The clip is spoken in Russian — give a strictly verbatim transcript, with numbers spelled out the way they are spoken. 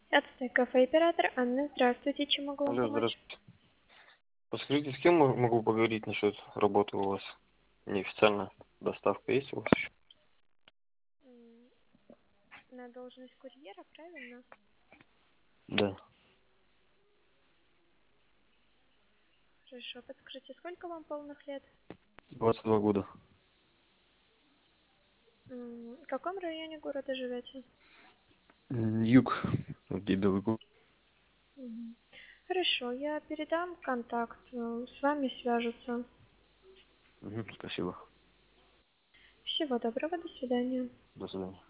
Отстой кафе оператор Анна, здравствуйте, чем могу вам Алло, помочь? здравствуйте. Подскажите, с кем мо- могу поговорить насчет работы у вас? Неофициально доставка есть у вас еще? М, На должность курьера, правильно? Да. Хорошо, подскажите, сколько вам полных лет? двадцать два года. М, В каком районе города живете? М, Юг. Где Белый город. Мгм. Хорошо, я передам контакт, э, с вами свяжутся. Мгм, спасибо. Всего доброго, до свидания. До свидания.